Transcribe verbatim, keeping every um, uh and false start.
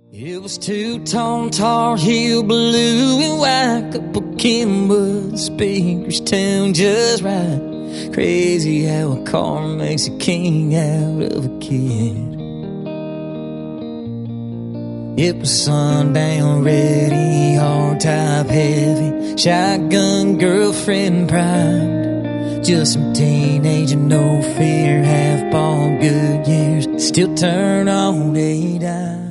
It was two-tone Tar Heel blue and white, couple Kenwood speakers tuned just right. Crazy how a car makes a king out of a kid. It was sundown ready, hard type heavy, shotgun girlfriend primed. Just some teenage and no fear, half-ball good years, still turn on a dime.